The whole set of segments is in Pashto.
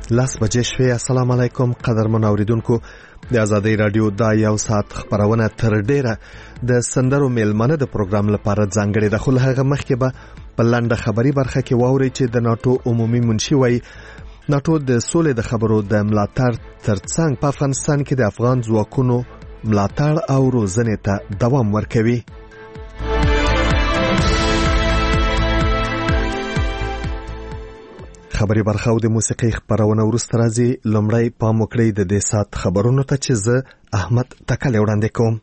لاس بجې شوې. السلام علیکم قدرمن اوریدونکو، د آزادۍ رادیو دا یو ساعت خبرونه تر ډیره د سندرو میلمنه د پروګرام لپاره ځانګړي د خل هغه مخکې به په لنډه خبري برخه کې واوري چې د ناتو عمومي منشي وای ناتو د سولې د خبرو د ملاتړ ترڅنګ په افغانستان کې د افغان ځواکونو ملاتړ او روزنې ته دوام ورکوي. خبري برخه او د موسیقي خبرونه ورسته راځي. لومړی پام وکړئ د دې سات خبرونو ته چې زه احمد تکل وړاندې کوم.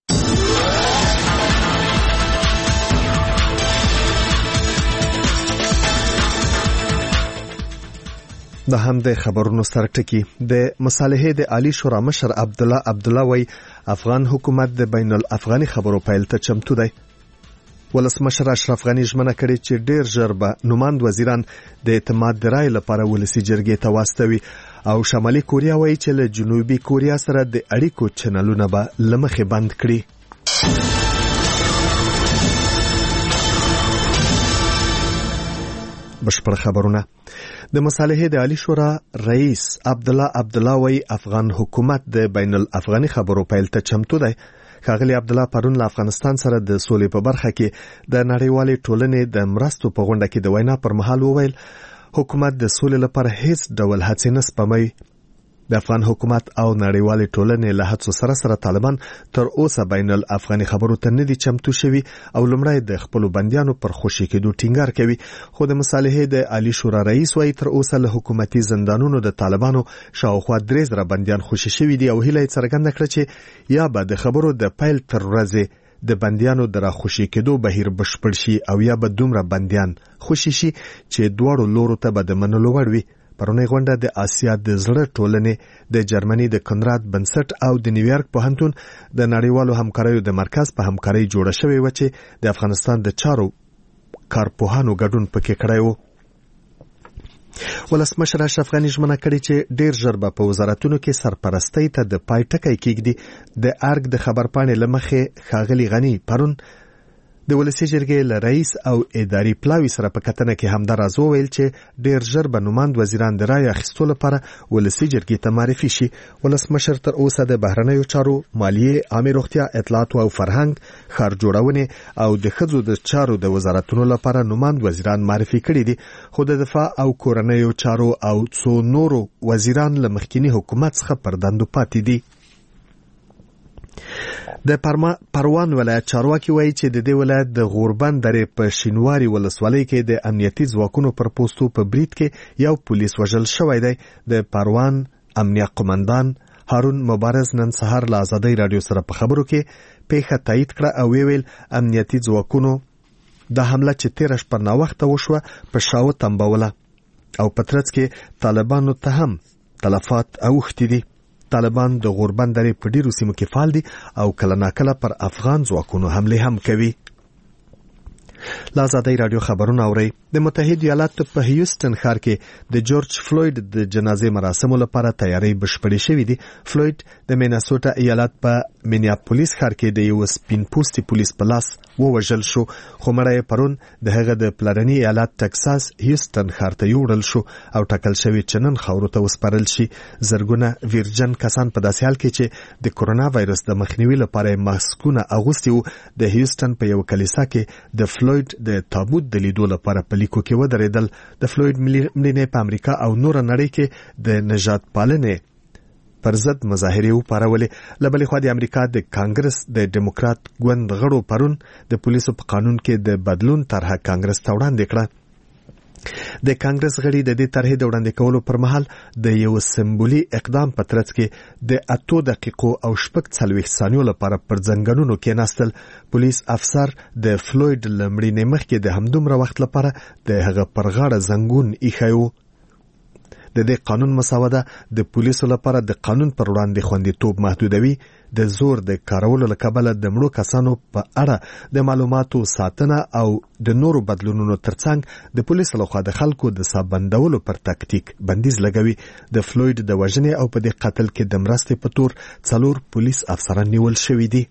د هم د خبرونو سرټکی د مصالحې د عالی شورا مشر عبدالله وای افغان حکومت د بین الافغاني خبرو پیل ته چمتو دی. ولسمشر اشرف غنی ژمنه کړې چې ډیر ژر به نوماند وزیران د اعتماد د رای لپاره ولسی جرګې ته واستوي او شمالي کوریا وایي چې له جنوبي کوریا سره د اړیکو چنلونه به لمخې بند کړي. بشپړ خبرونه. د مصالحې د عالی شورا رئیس عبدالله وایي افغان حکومت د بین الافغاني خبرو پیل ته چمتو دی. ښاغلی عبدالله پرون له افغانستان سره د سولې په برخه کې د نړیوالې ټولنې د مرستو په غونډه کې د وینا پر مهال وویل حکومت د سولې لپاره هیڅ ډول هڅې نه سپموي. د افغان حکومت او نړیوالې ټولنې له هڅو سره طالبان تر اوسه بین الافغاني خبرو ته نه دي چمتو شوي او لومړی د خپل بنديانو پر خوشي کېدو ټینګار کوي. خو د مصالحې د عالی شورا رئیس وايي تر اوسه له حکومتي زندانونو د طالبانو شاوخوا 3,000 بنديان خوشي شوي دي او هیله څرګنده کړه چې یا به د خبرو د پیل تر ورځې د بنديانو د راخوشي کېدو بهیر بشپړ شي او یا به دومره بنديان خوشي شي چې دواړو لورو ته به د منلو وړ وي. پرونی غونډه د آسیا د زړه ټولنې د جرمني د کنراد بنسټ او د نیویارک پوهنتون د نړیوالو همکاریو د مرکز په همکاري جوړه شوې و چې د افغانستان د چارو کارپوهانو ګډون پکې کړی و. ولسمشر اشرف غنی ژمنه کړې چې ډیر ژر به په وزارتونو کې سرپرستی ته د پای ټکی کېږدي. د ارګ د خبرپاڼې لمخې ښاغلی غنی پرون د ولسی جرګې له رئیس او اداري پلاوي سره په کتنه کې همداراز وویل چې ډیر ژر به نوماند وزیران د رای اخیستو لپاره ولسی جرګې ته معرفي شي. ولسمشر تر اوسه د بهرنیو چارو، مالیې، عامه روغتیا، اطلاعات او فرهنګ، ښار جوړونې او د ښځو د چارو د وزارتونو لپاره نوماند وزیران معرفي کړي دي. خو د دفاع او کورنیو چارو او څو نورو وزیران له مخکینی حکومت څخه پر دندو پاتې دي. د پروان ولایت چارواکي وایي چې د دې ولایت د غوربند درې په شینواري ولسوالۍ کې د امنیتي ځواکونو پر پوستو په برید کې یو پولیس وژل شوی دی. د پروان امنیه قومندان هارون مبارز نن سهار له آزادۍ رادیو سره په خبرو کې پیښه تایید کړه او ویل امنیتي ځواکونو د حمله چې 13 شپه ناوخته وشوه په شاو تنبوله او په ترڅ کې طالبانو ته هم تلفات اوښتي دي. طالبان د غوربند درې په ډیرو سیمو کې فعال دي او کله ناکله پر افغان ځواکونو حمله هم کوي. له آزادۍ رادیو خبرونه اورئ. د متحده ایالاتو په هیوستن ښار کې د جورج فلوید د جنازې مراسمو لپاره تیاری بشپړې شوې دي. فلوید د میناسوټا ایالت په مینیاپولیس ښار کې د یو سپین پوستي پولیس په لاس ووژل شو، خو مړی پرون د هغه د پلرني ایالت ټکساس هیوستن ښار ته یوړل شو او ټاکل شوی چې نن خاورو ته وسپارل شي. زرګونه ویرجن کسان په داسې حال کې چې د کورونا وایرس د مخنیوي لپاره ماسکونه اغوستي وو د هیوستن په یو کلیسا کې د فلوید د تابوت د لیدو لپاره په لیکو کې ودرېدل. د فلوید مړینې په امریکا او نور نړۍ کې د نژاد پالنې پر ضد مظاهرې وپارولې. له بلې خوا د امریکا د کانګرس د ډیموکرات ګوند غړو پرون د پولیسو په قانون کې د بدلون طرحه کانګرس ته وړاندې کړه. د کانګرس غړي د دې طرحې د وړاندې کولو پر مهال د یو سمبولي اقدام په ترڅ کې د 8 دقیقو او 40 ثانیو لپاره پر ځنګنونو کېناستل. پولیس افسر د فلوید لمړینې مخکې د همدومره وخت لپاره د هغه پر غاړه زنګون ایښی و. د دې قانون مسوده د پولیسو لپاره د قانون پر وړاندې خوندیتوب محدودوي. د زور د کارولو له کبله د مړو کسانو په اړه د معلوماتو ساتنه او د نورو بدلونونو ترڅنګ د پولیسو لخوا د خلکو د سابندولو پر تکتیک بندیز لګوي. د فلوید د وژنې او په دې قتل کې د مرستې په تور 4 پولیس افسران نیول شوي دي.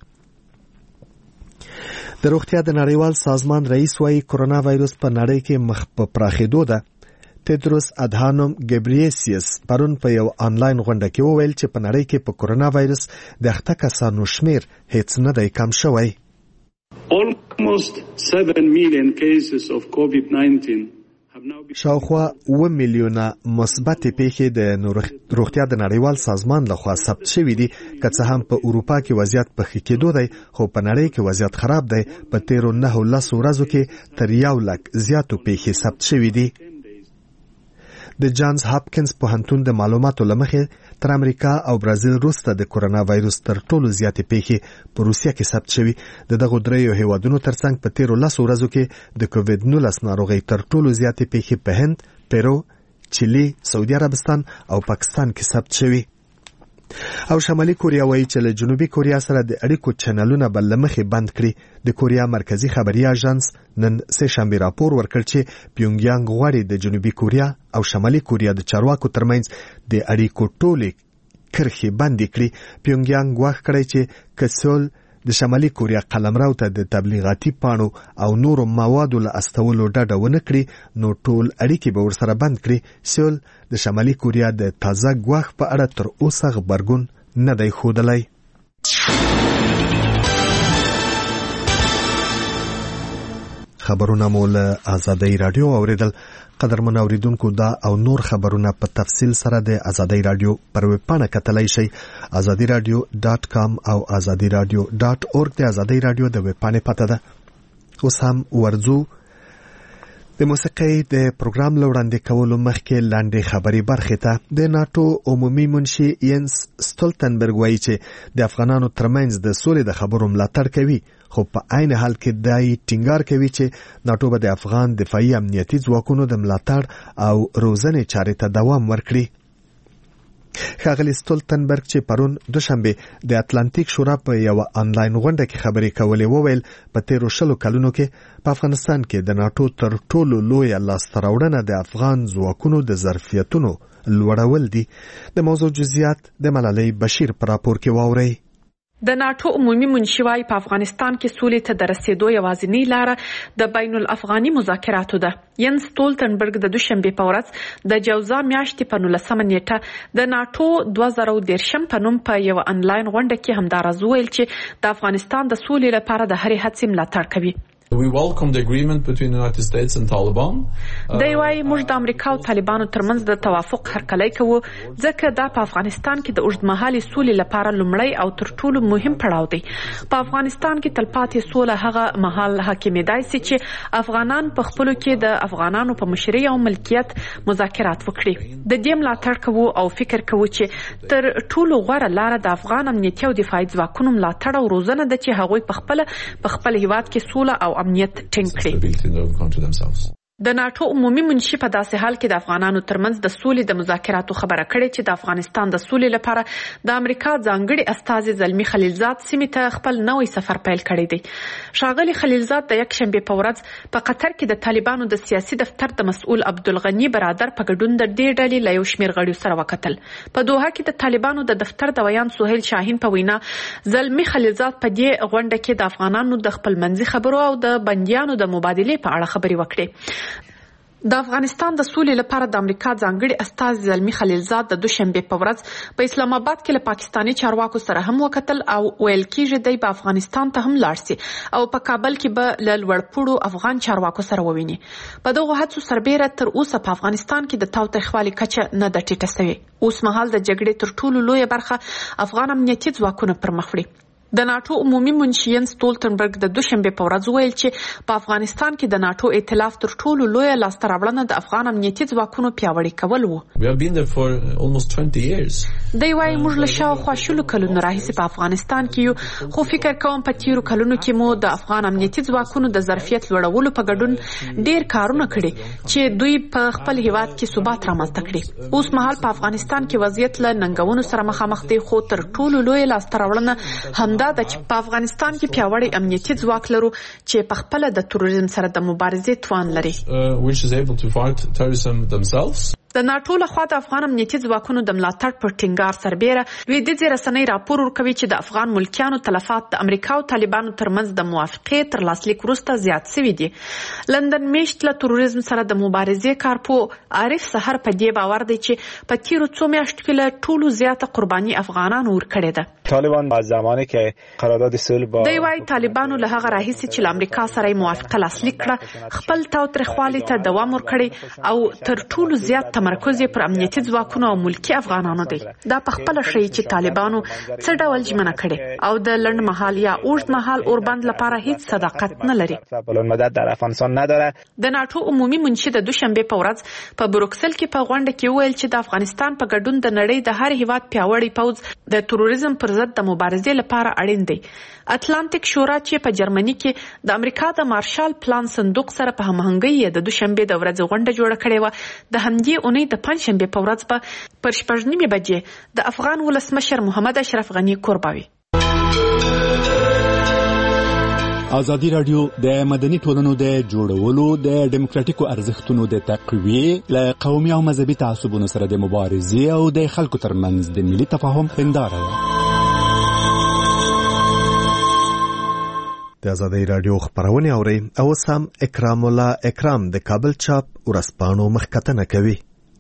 د روغتیا د نړیوال سازمان رئیس وايي کورونا وایرس په نړۍ کې مخ په پراخېدو ده. تدروس ادهانوم ګبریسیس پرون په یو آنلاین غونډه کې وویل چې په نړۍ کې په کورونا وایرس د اخته کسانو شمیر هیڅ نه دی کم شوی. Almost 7 million cases of COVID-19 شاوخوا 7 میلیونه مثبت پیښې د روغتیا د نړیوال سازمان لخوا ثبت شوې دي. که څه هم په اروپا کې وضعیت په ښه کېدو دی، خو په نړۍ کې وضعیت خراب دی. په تیرو 9 ورځو کې تر 1 لک زیاتو پیښې ثبت شوې دي. د جانز هاپکینز پوهنتون د معلوماتو له مخې تر امریکا او برازیل وروسته د کورونا وایرس تر ټولو زیاتې پیښې په روسیه کې ثبت شوي. د دغو دریو هیوادونو ترڅنګ په تیرو 10 ورځو کې د کووید-19 ناروغۍ تر ټولو زیاتې پیښې په هند، پیرو، چیلي، سعودي عربستان او پاکستان کې ثبت شوي. او شمالي کوریا وایي چې له جنوبي کوریا سره د اړیکو چینلونه به له مخې بند کړي. د کوریا مرکزي خبري اژانس نن سه شنبه راپور ورکړ چې پیونګیانګ غواړي د جنوبي کوریا او شمالي کوریا د چارواکو ترمنځ د اړیکو ټولې کرښې بندې کړي. پیونګیانګ غواړي کړي چې کسول د شمالي کوریا قلمرو ته د تبلیغاتي پاڼو او نورو موادو له استولو ډډه ونه کړي نو ټول اړیکې به ورسره بند کړي. سول د شمالي کوریا د تازه ګواښ په اړه تر اوسه غبرګون نه دی ښودلی. خبرونه مو له آزادۍ رادیو اوریدل. قدرمن اوریدونکو دا او نور خبرونه په تفصیل سره د آزادۍ رادیو پر ویب پاڼه کتلای شئ. azadiradio.com او azadiradio.org د آزادۍ رادیو د ویب پاڼې پته ده. اوس هم ورځو د موسیقۍ د پروګرام لوړاندې کولو مخکې لاندې خبري برخې ته. د ناتو عمومي منشي ینس ستولتنبرګ وایي چې د افغانانو ترمنځ د سولې د خبرو ملاتړ کوي، خو په عین حال کې دای ټینګار کوي چې ناتو به د افغان دفاعي امنیتي ځواکونو د ملاتړ او روزنې چارې ته دوام ورکړي. ښاغلي ستولتنبرګ چې پرون دوشنبه د اتلانتیک شورا په یو آنلاین غونډه کې خبرې کولې وویل په تیرو 10 کلونو کې په افغانستان کې د ناتو تر ټولو لویه لاسته راوړنه د افغان ځواکونو د ظرفیتونو لوړول دي. د موضوع جزئیات د ملالۍ بشیر په راپور کې واورئ. د ناتو عمومي منشي وايي په افغانستان کې سولې ته د رسیدو یوازینۍ لاره د بین الافغاني مذاکراتو ده. ینس ستولتنبرګ د دوشنبه په ورځ د جوزا میاشتې په 19 نیټه د ناتو 2013 په نوم په یو آنلاین غونډه کې همدارز ویل چې د افغانستان د سولې لپاره د هرې هڅې ملاتړ کوي. We welcome the agreement between the United States and Taliban. دی وايي موږ د امریکا او طالبانو ترمنځ د توافق هرکلی کوو ځکه دا په افغانستان کې د اوږدمهالې سولې لپاره لومړی او تر ټولو مهم پړاو دی. په افغانستان کې تلپاتې سوله هغه مهال حاکمېدای شي چې افغانان په خپلو کې د افغانانو په مشرۍ او ملکیت مذاکرات وکړي. د دې ملاتړ کوو او فکر کوو چې تر ټولو غوره لاره د افغان امنیتي او دفاعي ځواکونو ملاتړ او روزنه ده چې هغوی په خپل هیواد کې سوله او امنیت ټینګ کړي. د ناتو عمومي منشي په داسې حال کې د افغانانو ترمنځ د سولې د مذاکراتو خبره کړې چې د افغانستان د سولې لپاره د امریکا ځانګړي استازي زلمی خلیلزاد سیمې ته خپل نوې سفر پیل کړی دی. ښاغلي خلیلزاد د یکشنبه په ورځ په قطر کې د طالبانو د سیاسي دفتر د مسؤل عبدالغنی برادر په ګډون د دې ډلې له یو شمېر غړیو سره وکتل. په دوحه کې د طالبانو د دفتر د ویان سهیل شاهین په وینا زلمی خلیلزاد په دې غونډه کې د افغانانو د خپلمنځي خبرو او د بندیانو د مبادلې په اړه خبرې وکړې. د افغانستان د سولې لپاره د امریکا ځانګړي استازي زلمی خلیلزاد د دوشنبه په ورځ په اسلام آباد کې له پاکستاني چارواکو سره هم وکتل او ویل کېږي دی په افغانستان ته هم لاړ شي او په کابل کې به له لوړپوړو افغان چارواکو سره وویني. په دغه هڅو سربیره تر اوسه په افغانستان کې د تاوتریخوالي کچه نه ده ټیټه شوې. اوس مهال د جګړې تر ټولو لویه برخه افغان امنیتي ځواکونه پر مخ وړي. د ناتو عمومي منشي ینس ستولتنبرګ د دوشنبه په ورځ ویل چې په افغانستان کې د ناتو ائتلاف تر ټولو لویه لاسته راوړنه د افغان امنیتي ځواکونو پیاوړي کول وو. We have been there for almost 20 years. دی وايي موږ له شاوخوا 10 کلونو راهیسې په افغانستان کې یو، خو فکر کوم په تیرو کلونو کې مو د افغان امنیتي ځواکونو د ظرفیت لوړولو په ګډون ډیر کارونه کړي چې دوی په خپل هیواد کې ثبات رامنځته کړي. اوس مهال په افغانستان کې وضعیت له ننګونو سره مخامخ دی، خو تر ټولو لویه لاسته راوړنه همدا ده چې په افغانستان کې پیاوړی امنیتي ځواک لرو چې په خپل د تروریزم سره د مبارزې توان لري. Which is able to fight terrorism themselves. د ناټو لخوا د افغان امنیتي ځواکونو د ملاتړ پر ټینګار سربیره لویدیځې رسنۍ راپور ورکوي چې د افغان ملکیانو تلفات د امریکا او طالبانو ترمنځ د موافقې تر لاسلیک وروسته زیات شوي دي. لندن میشت له تروریزم سره د مبارزې کارپوه عارف سحر په دې باور دی چې په تیرو څو میاشتو کې له ټولو زیاته قرباني افغانانو ورکړې ده. طالبان از زمانی که قرارداد صلح با دی وايي طالبانو له هغه راهیسې چې له امریکا سره موافقه لاسلیک کړه خپل تاوتریخوالي ته دوام ورکړی او تر ټولو زیات تمرکز پر امنیتي ځواکونو او ملکی افغانانو دی. دا په خپل شی چې طالبانو څه ډول ژمنه کړي او د لنډ مهال یا اوږد مهال اوربند لپاره هیڅ صداقت نه لري. بلندمدت در افغانستان نداره. د ناټو عمومي منشي د دوشنبه په ورځ په بروکسل کې په غونډه کې ویل چې د افغانستان په ګډون د نړۍ د هر هیواد پیاوړی پوځ د تروریزم پر ضد د مبارزې لپاره اړین دی. اتلانتیک شورا چې په جرمني کې د امریکا د مارشال پلان صندوق سره په همغږۍ د دوشنبه د ورځې غونډه جوړه کړې و، د همدې اونۍ د پنځشنبه په ورځ په پر 6:30 بجې د افغان ولسمشر محمد اشرف غنی قرباوي. ازادي راډیو د مدني ټولنو د جوړولو د دیموکراتیکو ارزښتونو د تقویې له قومي او مذهبي تعصبونو سره د مبارزې او د خلکو ترمنځ د ملي تفاهم هنداره ده. د ازادي راډیو خبرونه اوري او سم اکرام الله اکرام د کابل چاپ ورسپانو مخکتنه کوي.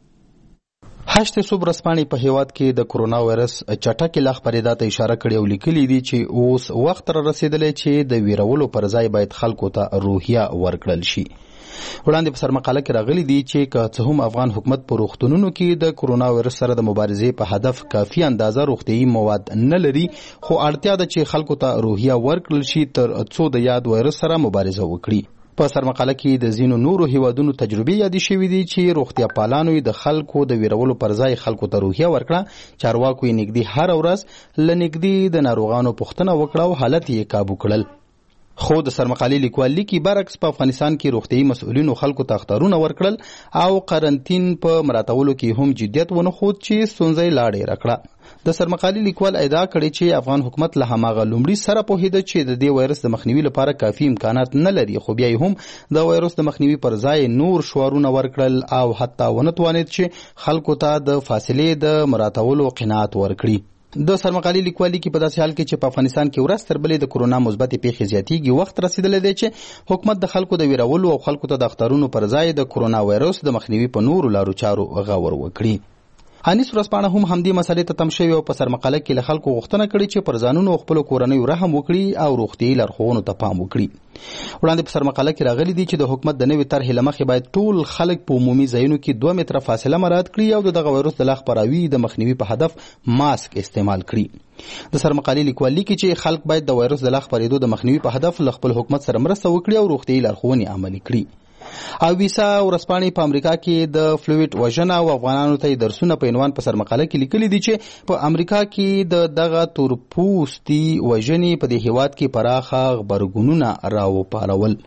هشت صبح رسپانې په هیواد کې د کرونا وایرس چټکې لا خپرېدا ته اشاره کړې او لیکلي دي چې اوس وخت را رسیدلی چې د ویرولو پر ځای باید خلکو ته روحیه ورکړل شي. وړاندې په سرمقاله کې راغلي دي چې که څه هم افغان حکومت په روغتونونو کې د کرونا وایرس سره د مبارزې په هدف کافي اندازه روغتیايي مواد نه لري، خو اړتیا ده چې خلکو ته روحیه ورکړل شي تر څو د یاد وایرس سره مبارزه وکړي. په سرمقاله کې د ځینو نورو هیوادونو تجربې یادې شوې دي چې روغتیا پالانو د خلکو د ویرولو پر ځای خلکو ته روحیه ورکړه. چارواکو یې نږدې هر ورځ له نږدې د ناروغانو پوښتنه وکړه او حالت یې کابو کړل. خو د سرمقالې لیکوال لیکي برعکس په افغانستان کې روغتیايي مسؤلینو خلکو ته اختارونه ورکړل او قرنطین په مراتولو کې هم جدیت ونه ښود چې ستونزه یې لا ډېره کړه. د سرمقالې لیکوال ادعا کړې چې افغان حکومت له هماغه لومړي سره پوهېده چې د دې وایرس د مخنیوي لپاره کافي امکانات نه لري، خو بیا یې هم د وایرس د مخنیوي پر ځای نور شعارونه ورکړل او حتی ونه توانید چې خلکو ته د فاصلې د مراتولو قناعت ورکړي. د سرمقالې لیکوال لیکي په داسې حال کې چې په افغانستان کې ورځ تر بلې د کرونا مثبتې پیښې زیاتېږي، وخت رسیدلی دی چې حکومت د خلکو د ویرولو او خلکو ته د اختارونو پر ځای د کرونا وایرس د مخنیوي په نورو لارو چارو غور وکړي. انیس ورځپاڼه هم همدې مسلې ته تم شوې او په سرمقاله کې له خلکو غوښتنه کړې چې پر ځانونو او خپلو کورنیو رحم وکړي او روغتیايي لارښوونو ته پام وکړي. وړاندې په سرمقاله کې راغلي دي چې د حکومت د نوې طرحې له مخې باید ټول خلک په عمومي ځایونو کې 2 متره فاصله مراعات کړي او دغه وایرس د لا خپراوي د مخنیوي په هدف ماسک استعمال کړي. د سرمقالې لیکوال لیکي چې خلک باید د وایرس د لا خپرېدو د مخنیوي په هدف له خپل حکومت سره مرسته وکړي او روغتیايي لارښوونې عملي کړي. او ویسا ورځپاڼې په امریکا کې د فلویډ وژنه او افغانانو ته درسونه په عنوان په سرمقاله کې لیکلي دي چې په امریکا کې د دغه تورپوستي وژنې په دې هیواد کې پراخه غبرګونونه راوپارول.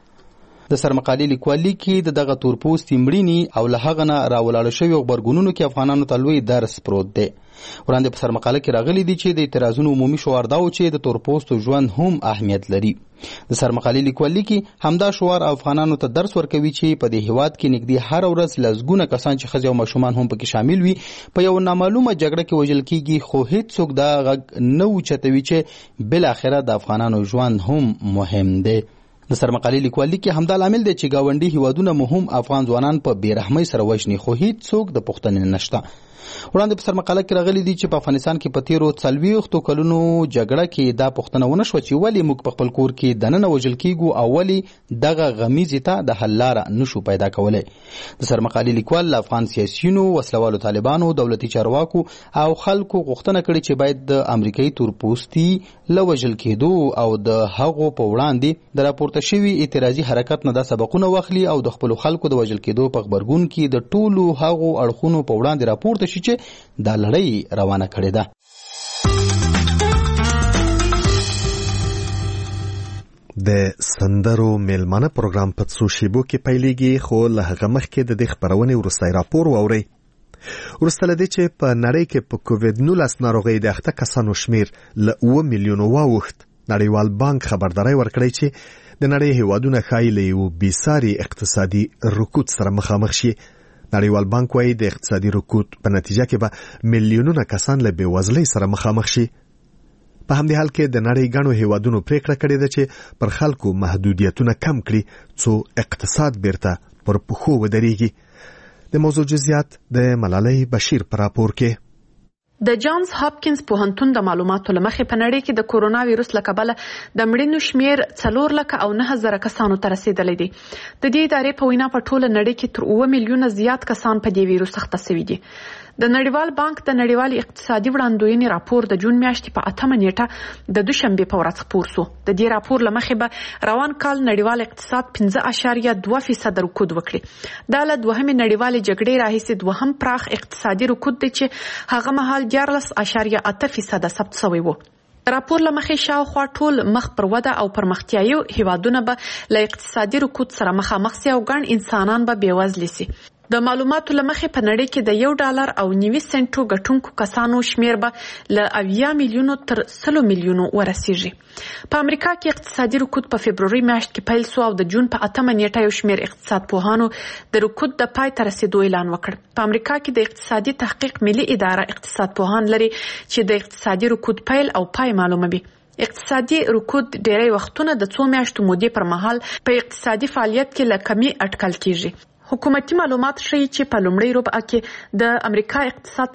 د سرمقالې لیکوال لیکي د دغه تورپوستي مړینې او له هغه نه راولاړ شوي غبرګونونو کې افغانانو ته لوی درس پروت دی. وړاندې په سرمقاله کې راغلي دي چې د اعتراضونو عمومي شعار دا و چې د تورپوستو ژوند هم اهمیت لري. د سرمقالې لیکوال لیکي همدا شعار افغانانو ته درس ورکوي چې په دې هیواد کې نږدې هر ورځ لسګونه کسان چې ښځې او ماشومان هم پکې شامل وي په یو نامعلومه جګړه کې وژل کیږي، خو هیڅوک دا غږ نه اوچتوي چې بالاخره د افغانانو ژوند هم مهم دی. د سرمقالې لیکوال لیکي همدا لامل دی چې ګاونډي هیوادونه مهم افغان ځوانان په بېرحمۍ سره وژني، خو هیڅوک د پوښتنې نشته. وړاندې په سرمقاله کې راغلي دي چې په افغانستان کې په تیرو 40 کلونو جګړه کې دا پوښتنه ونه شوه چې ولې موږ په خپل کور کې دننه وژل کیږو او ولې دغه غمیزې ته د حل لاره نشو پیدا کولی. د سرمقالې لیکوال له افغان سیاسیونو، وسلوالو طالبانو، دولتي چارواکو او خلکو غوښتنه کړې چې باید د امریکایي تورپوستي له وژل کېدو او د هغو په وړاندې د راپورته شوي اعتراضي حرکت نه دا سبقونه واخلي او د خپلو خلکو د وژل کېدو په غبرګون کې د ټولو هغو اړخونو په وړاندې راپورته شي چې دا لړۍ روانه کړې ده. د سندرو میلمانه پروګرام په څو شیبو کې پیلېږي، خو له هغه مخکې د دې خبرونې وروستی راپور واورئ. وروسته له دې چې په نړۍ کې په کووډ-19 ناروغۍ د اخته کسانو شمیر له 7 میلیونو واوښت، نړیوال بانک خبرداری ورکړی چې د نړۍ هیوادونه ښایي له یو بېساري اقتصادي رکود سره مخامخ شي. نړیوال بانک وايي د اقتصادي رکود په نتیجه کې به میلیونونه کسان له بېوزلۍ سره مخامخ شي. په همدې حال کې د نړۍ ګڼو هیوادونو پریکړه کړې ده چې پر خلکو محدودیتونه کم کړي څو اقتصاد بیرته پر پښو ودرېږي. د موضوع جزئیات د ملالۍ بشیر پر راپور کې. د جانز هاپکینز پوهنتون د معلوماتو لمخې په نړۍ کې د کورونا وایرس له کبله د مړینو شمیر 4,09,000 کسانو ته رسیدلی دی. د دې ادارې په وینا په ټوله نړۍ کې تر 7 میلیونه زیات کسان په دې وایرس اخته شوي دي. د نړیوال بانک د نړیوال اقتصادي وړاندوینې راپور د جون میاشتې په 8 نیټه د دوشنبه په ورځ خپور شو. د دې راپور لمخې به روان کال نړیوال اقتصاد 5.2% رکود وکړي. دا له دوهمې نړیوالې جګړې راهیسې دوهم پراخ اقتصادي رکود دی چې هغه مهال 14.8% ثبت شوی و. راپور لمخې شاوخوا ټول مخ پر وده او پرمختیایي هیوادونه به له اقتصادي رکود سره مخامخ سي او ګڼ انسانان به بېوزلي سي. د معلوماتو لمخې په نړۍ کې د $1.90 ګټونکو کسانو شمیر به له 80 میلیونو تر 100 میلیونو ورسیږي. په امریکا کې اقتصادي رکود په فبروري میاشت کې پیل شو او د جون په 8 نیټه یو شمیر اقتصاد پوهانو د رکود د پای ته رسیدو اعلان وکړ. په امریکا کې د اقتصادي تحقیق ملي اداره اقتصاد پوهان لري چې د اقتصادي رکود پیل او پای معلوموي. اقتصادي رکود ډېری وختونه د 2 میاشتو مودې پر مهال په اقتصادي فعالیت کې له کمی اټکل کیږي. حکومتي معلومات ښیي چې په لومړۍ ربع کې د امریکا اقتصاد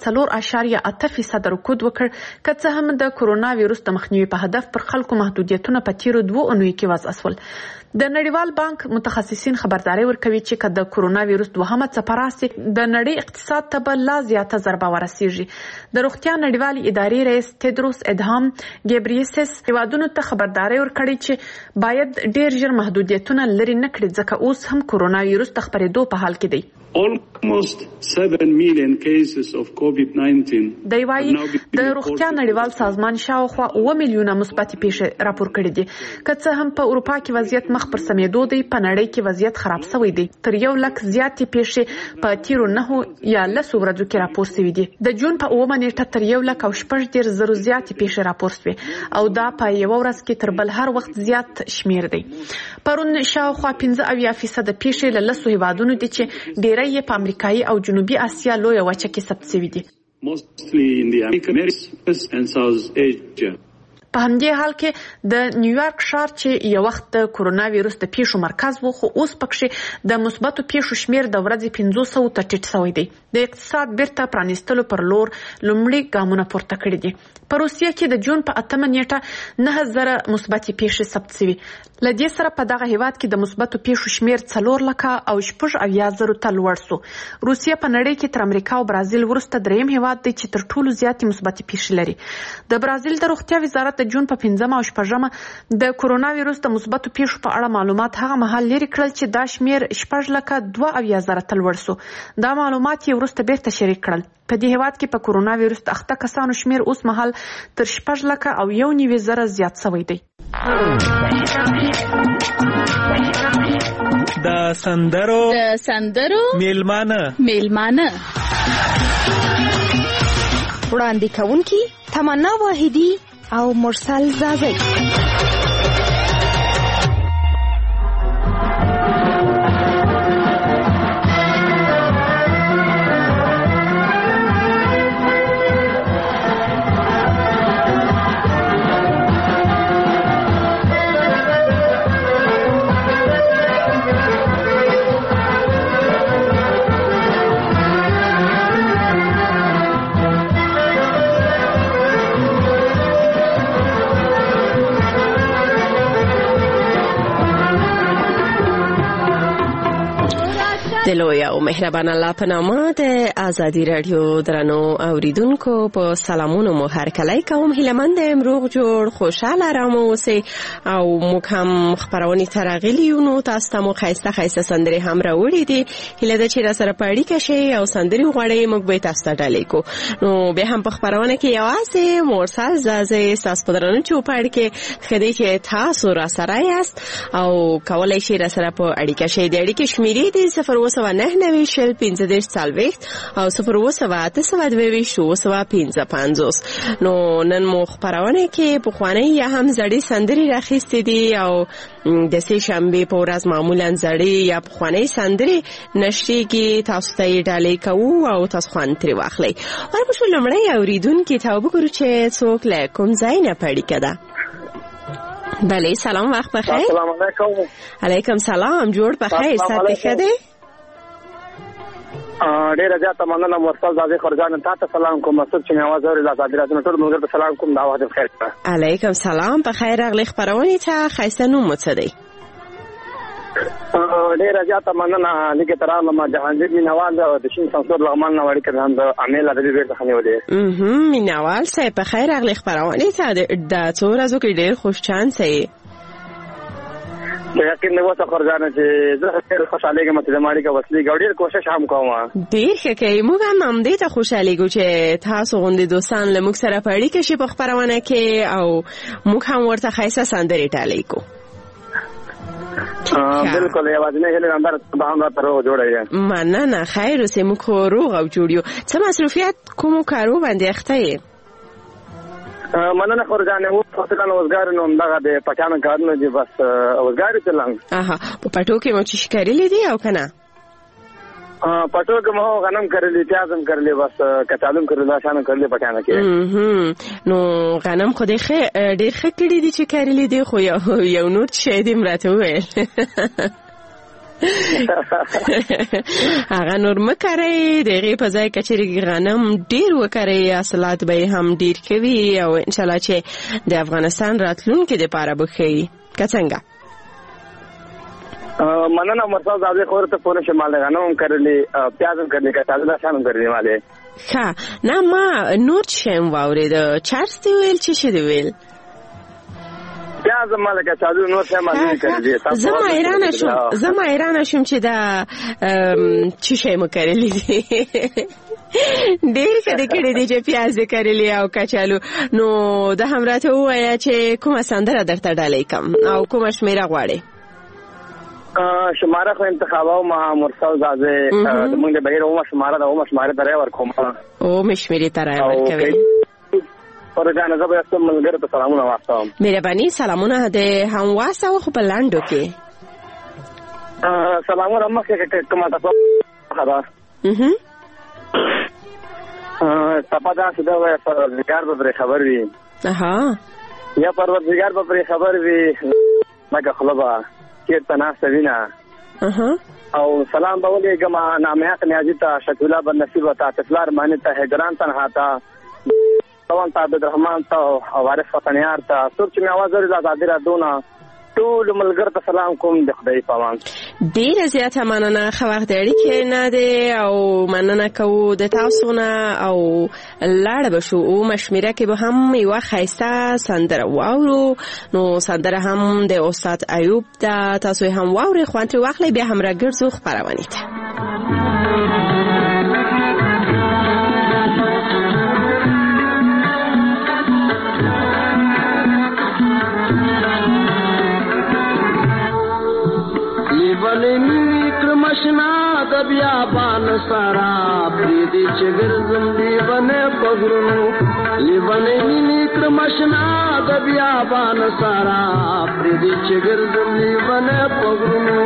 4.8% رکود وکړ، که څه هم د کورونا وایرس د مخنیوي په هدف پر خلکو محدودیتونه په تیرو 2 اونیو کې وضع شول. د نړیوال بانک متخصصین خبرداري ورکوي چې که د کورونا وایرس دوهمه څپه راسي د نړۍ اقتصاد ته به لا زیاته ضربه ورسیږي. د روغتیا نړیوالې ادارې رئیس تدروس ادهام ګیبریسس هیوادونو ته خبرداري ورکړي چې باید ډیر ژر محدودیتونه لرې نه کړي، ځکه اوس هم کورونا وایرس د خپرېدو په حال کې دی. Almost 7 million cases of COVID-19. دی وايي د روغتیا نړیوال سازمان شاوخوا 7 میلیونه مثبتې پیښې راپور کړي دي. که څه هم په اروپا کې وضعیت مخ پر سمېدو دی، په نړۍ کې وضعیت خراب شوی دی. تر 1 لک زیاتې پیښې په تیرو 9 یا 10 ورځو کې راپور شوي دي. د جون په 9 نیټه تر 1 لک او 14,000 زیاتې پیښې راپور شوې او دا په یو ورځ کې تر بل هر وخت زیات شمیر دی. پرون شاوخوا 15% پیښې له 10 هیوادونو دي چې ډېری یې په امریکایي او جنوبي اسیا لویه وچه کې ثبت شوي دي. په همدې حال کې د نیویارک ښار چې یو وخت د کورونا وایرس د پیښو مرکز و، خو اوس پکې د مثبتو پیښو شمیر د ورځې 500 ته ټیټ شوی دی. د اقتصاد بیرته پرانیستلو پر لور لومړی ګامونه پورته کړي دي. په روسیه کې د جون په 8 نیټه 9,000 مثبتې پیښې ثبت شوي. له دې سره په دغه هیواد کې د مثبتو پیښو شمیر 4 لک او 7,000 ته لوړ شو. روسیه په نړۍ کې تر امریکا او برازیل وروسته دریم هیواد دی چې تر ټولو زیاتې مثبتې پیښې لري. د برازیل د روغتیا وزارت د جون په 5 او 6 د کورونا وایرس د مثبتو پیښو په اړه معلومات هغه مهال لري کړل چې دا شمیر 6,02,000 ته لوړ شو. دا معلومات یې وروسته بیرته شریک کړل. په دې هیواد کې په کورونا وایرس د اخته کسانو شمیر اوس مهال تر 6,01,000 زیات شوی دی. د سندرو میلمانه وړاندې کوونکي تمنا واحدی او مرسل زازی. د لوی او مهربان الله په نامه د آزادي رادیو درنو اوریدونکو په سلامونو مو هرکلی کوم. هیلهمند یم روغ جوړ خوشحاله آرام اوسئ او موږ هم خپرونې ته راغلي یو. نو تاسو ته مو ښایسته ښایسته سندرې هم راوړي دي. هیله ده چې راسره په اړیکه شئ او سندرې وغواړئ، موږ به یې تاسو ته ډالۍ کوو. نو بیا هم په خپرونه کې یوازې مرسل زازی ستاسو په درنو چوپړ کې ښه دی چې تاسو راسره یاست او کولی شئ راسره په اړیکه شئ. د اړیکې شمیرې دي 0 او 028822055. نو نن مو خبرونه کې په خواني یا هم زړې سندري راخېستې دي او د سې شنبه په ورځ معمولا زړې یا په خواني سندري نشري کې تاسو ته ډالۍ کوو او تاسو خوان تری واخلئ. ورپسې لمړی اوریدونکو ته وګورو چې څوک له کوم ځای نه پړی کده. بله سلام وقت بخیر. السلام علیکم. علیکم سلام جوړ بخیر سات بخیر. ډیر زیاته مننه مرسل زاده خرجان ته سلام کوم. مسعود چې आवाज اوري لا صادره ټول ملګر ته سلام کوم. دا وخت بخیر. علیکم سلام بخیر اغلی خبرونه ته خیسته نوم متصدی. ډیر زیاته مننه لکه ترانه ما جهانگیر مینوال د شین سنسور لغمان نه وړي کړم د امیل د دې ورته خنیولې. مینوال صاحب بخیر اغلی خبرونه ته د څو ورځو کې ډیر خوش چانس یې. یقین نه وته خرجانه چې زه ډېر خوشاله یم چې زماري کا وسلې ګډیر کوشش هم کوم. ډېر ښه کوي. موږ هم دې ته خوشاله یو چې تاسو غوندې دوستان له موږ سره پړی کې شي په خبرونه کې او موږ هم ورته خیسه سندري ټالې کو. بالکل یوازې هله اندر به هم راته جوړه. مننه خیر اوسې موږ روغ او جوړ یو. څه مصروفیت کوم کارو باندې اخته یې؟ مننه خورجانه و فاصله وزګار نو دغه د پټانو کارونه دي بس وزګار تلنګ. په پټو کې مو چې شکرې دي او کنه؟ پټو کې مو غنم کړلې پیازم کړلې بس کچالو کړلې شانو کړلې پټانو کې. نو غنم خو دې ډېر ښه کړې دي چې کړلې دي خو یو نور شی دې مرته وویل. هغه نور مکرې دغه په ځای کچېږي غنم ډیر وکړي اصلات به هم ډیر کوي او ان شاء الله چې د افغانستان راتلونکي لپاره بخي کڅنګا. مننه مرتضی زاده خورته پونه شمال غنم کړلې پیازم کړلې کچالو دا شانو کړلې مالې. ښه نه ما نور شم واورید چارس دی ویل چې شه دی ویل پیازم مالګه چالو نور څه مالګه کړلې. زما ایران شم چې دا چې شی مو کړلې دي ډېر کړي دي چې پیاز دې کړلې او کچالو. نو د همراته وایا چې کومه سندره درته ډالۍ کم او کومه شمیره غواړي؟ شماره خو انتخاباو ما مرسل زاده موږ د بهیر او شماره د او شماره درې ورکوم. او مشمیره ترې ورکوي. ورجانه زه به تاسو ملګری ته سلامونه واستم. مهرباني سلامونه د هم واسه خو په لاندو کې. سلامونه مخکې کومه تاسو خبر. تپادا سده وای پروردگار به خبر وي. یا پروردگار به خبر وي مګه خلبا کې تناسب وینا. او سلام به ولې ګما نامه نیازی ته شکولا بن نصیب وتا تفلار معنی ته هجران تنها تا توان تا عبد الرحمن تا وارث فتنیار تا سوچ می आवाज ورې زاده را دونه ټول ملګر ته سلام کوم د خدای پامان. ډیر زیاته مننه خو وخت اړیکې نه دی او مننه کوو د تاسو نه او لاړ بشو او مشمیره کې به هم یو خیسته سندره واورو. نو سندره هم د استاد ایوب دا تاسو هم واوري خوانتي واخلې بیا هم راګرځو خبرونه ته. مشنا د بیابان سارا پریدي چګرزم دی بنه پغرونو لیونه نیکر مشنا د بیابان سارا پریدي چګرزم دی بنه پغرونو.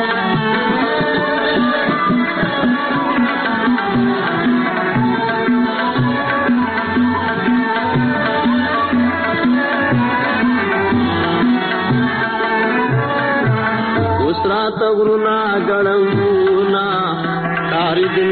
تغرنا غړونا تاری دن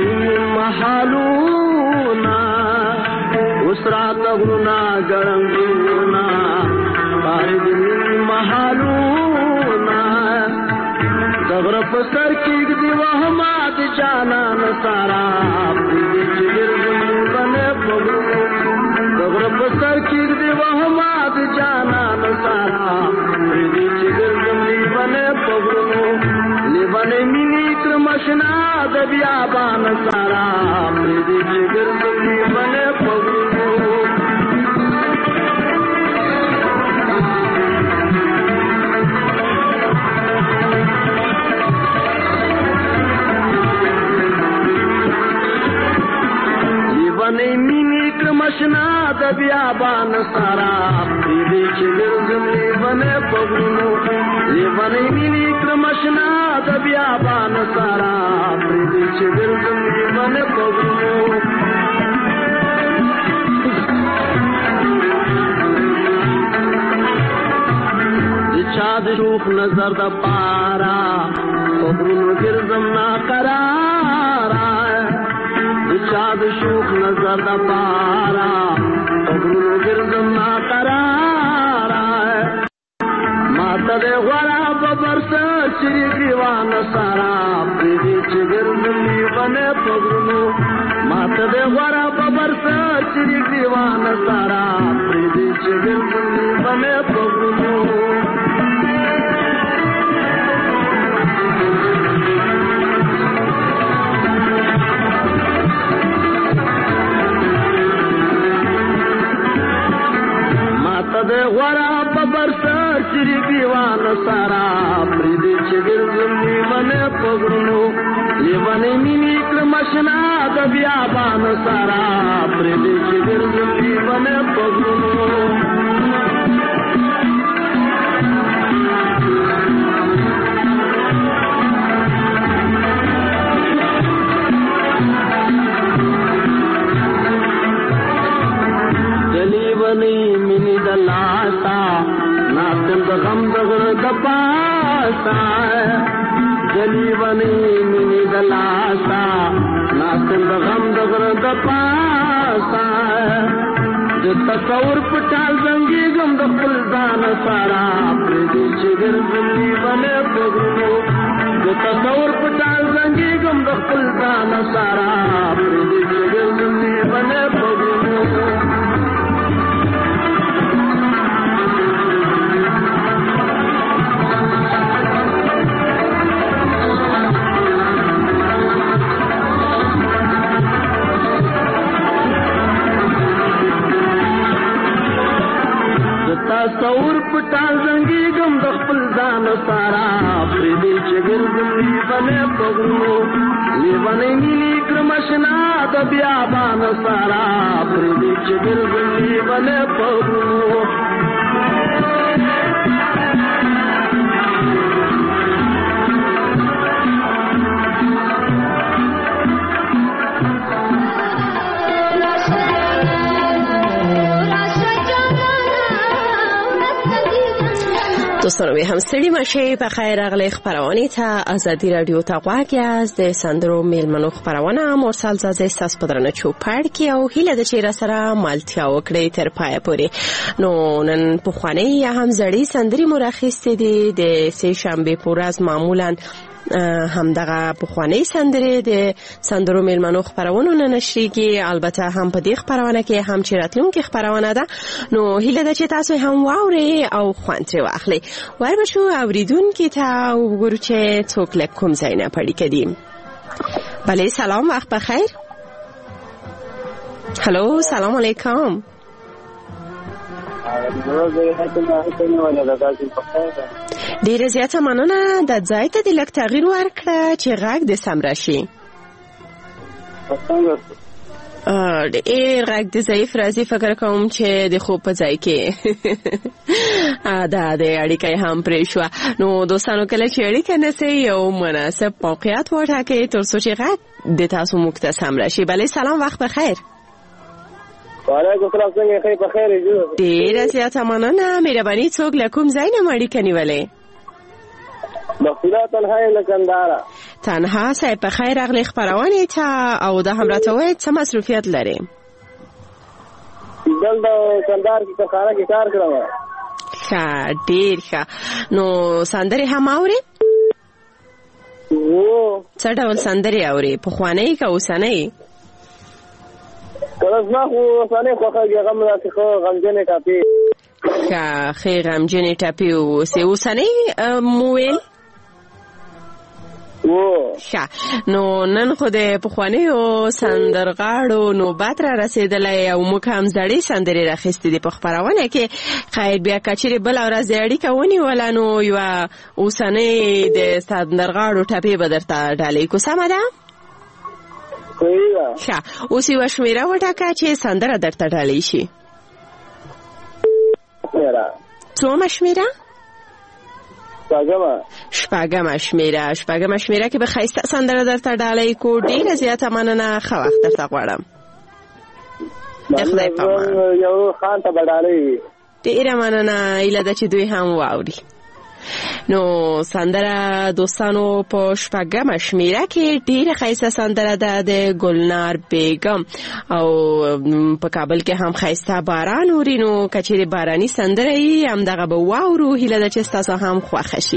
محالونا اسرا تغرنا غړونا تاری دن محالونا دغره پسر کې دی وهمات جانان سارا دې چیر زمونه پغو دغره پسر کې دی وهمات جانان سارا دې چیر زمونه پغو لیوانه مینی کرمشنا د بیابان سارا پریدي چګر لیوانه پغو. د بیابان سارا پریدي چې ګرځم لیونې پغرونو لیونې مینې کرمشنا د بیابان سارا پریدي چې ګرځم لیونې پغرونو چا د روح نظر د پارا پغرونو ګرځم نا قرارا چا د شوق نظر د پارا پغرونو ګرځم نا قرارا ماته د غورا ببرس چری دیوان سارا پریدي چې ګرځم لیونې پغرونو ماته د غورا ببرس چری دیوان سارا پریدي چې ګرځم لیونې پغرونو د غورا ببر سر چری دیوان سارا پریدي چې ګرځم لیونې پغرونو لیونې مینې کرمشنا د بیابان سارا پریدي چې ګرځم لیونې پغرونو لیونې مینې د لاسا ناستم د غم د غره د پاسا لیونې مینې د لاسا ناستم د غم د غره د پاسا د تصور په ټال زنګېږم د خپل ځان سارا پریدي چې ګرځم لیونې پغرونو د تصور په ټال زنګېږم د خپل ځان سارا پریدي چې ګرځم لیونې پغرونو تصور پټال زنګېږم د خپل ځان سارا پریدي چې ګرځم لیونې پغرونو لیونې مینې کرمشنا د بیابان سارا پریدي چې ګرځم لیونې پغرونو دوستانو هم ستړي مشه په خیر راغلی خبرونه ته ازادي رادیو ته غواړي از د سندرو میلمنو خبرونه مرسل زازه ساس پدرنه چوپړ کې او هیله د چیرې سره مالتیا وکړي تر پای پورې نو نن په خوانې یا هم زړی سندري مرخص دي د سه شنبه پورز معمولا همدغه پخوانی سندره د سندرو میلمنو خبرونه نشریږي البته هم په دې خبرونه کې هم چیراتلونکو خبرونه ده نو هیله ده چې تاسو هم واوري او خوند ترې واخلئ وربشو اوریدونکو ته وګورو چې څوک له کوم ځای نه پړی کدي بله سلام وخت بخیر هلو سلام علیکم ډیره زیاته مننه د ځای ته د لږ تغییر ورکړه چې غږ د سم راشي ډېر غږ د ضعیف راځي فکر کوم چې د خوب په ځای کې دا د اړیکې هم پرې شوه نو دوستانو کله چې اړیکه نسئ یو مناسب موقعیت وټاکئ تر څو چې غږ د تاسو موږ ته سم راشي بله سلام وخت بخیر وعلیکم السلام څنګه خیر په خیر یو ډیره زیاته مننه مهرباني څوک له کوم ځای نه اړیکه نیولې مغفرت تنها لکندارا تنها صاحب په خیر اغلی خبرونه ته او د هم راتوي څه مصروفیت لري دلته کندهار کې کارا کې کار کړم ښه ډیر ښه نو سندري هم اوري څه ډول سندري اوري په خوانې کا اوسنۍ کله زما خو اوسنۍ خو غم راځي خو غمجنې ټاپي ښه خیر غمجنې ټاپي اوسنۍ مویل ښه نو نن خو د پخوانیو سندرغاړو نوبت را رسېدلی او موږ هم زړې سندرې راخیستې دي په خپرونه کې خیر بیا که چیرې بله ورځ د اړیکه ونیوله نو یوه اوسنۍ د سندرغاړو ټپې به درته ډالۍ کړو سمه ده ښه اوس یوه شمېره وټاکه چې سندره درته ډالۍ شي شمیره. څومره شمیره؟ شپږمه شمیره کې به ښایسته سندره درته ډالۍ کو. ډېره زیاته مننه، ښه وخت درته غواړم. د خدای په امان. یو خان ته به ډالۍ. ډېره مننه، ایله ده چې دوی هم واوري. نو سندره دوستانو په شپږمه شمیره کې ډېره ښایسته سندره ده د ګلنار بیګم، او په کابل کې هم ښایسته باران اوري. نو که چیرې باراني سندره یې همدغه به واورو. هیله ده چې ستاسو هم خوښه شي.